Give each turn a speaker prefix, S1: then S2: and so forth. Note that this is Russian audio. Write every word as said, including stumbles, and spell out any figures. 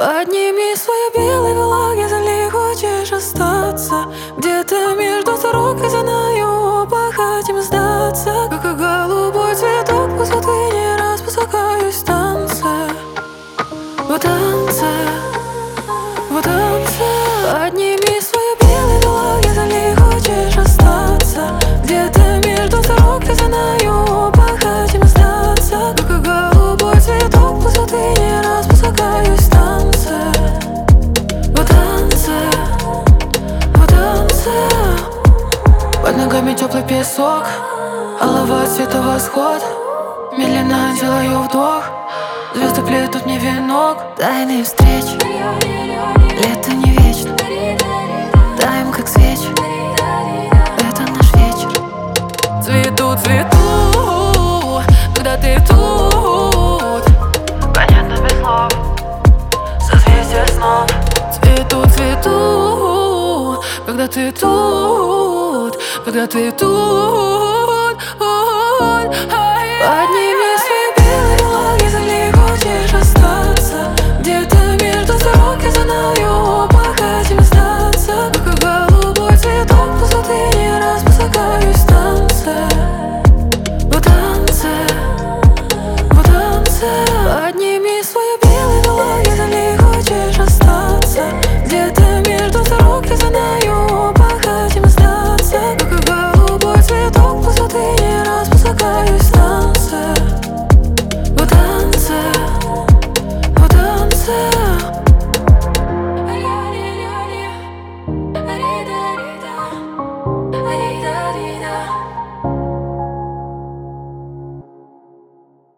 S1: Подними свои белые влаги, зали, хочешь остаться где-то между сорок и знаю, оба хотим сдаться. Как и голубой цветок высоты, не раз спускаюсь в танце, в танце, в танце. Подними свои белые влаги, зали, хочешь остаться где-то между сорок и знаю, оба хотим сдаться. Как и голубой цветок высоты, не раз спускаюсь в танце, в танце, в танце. Под ногами теплый песок, олова цвета восход. Медленно делаю вдох, звезды плетут мне венок. Тайные встречи, лето не вечно, таем как свечи, это наш вечер. Цвету, цвету, когда ты тут, понятно без слов, созвездие снов. Цвету, цвету, когда ты тут, когда ты тут.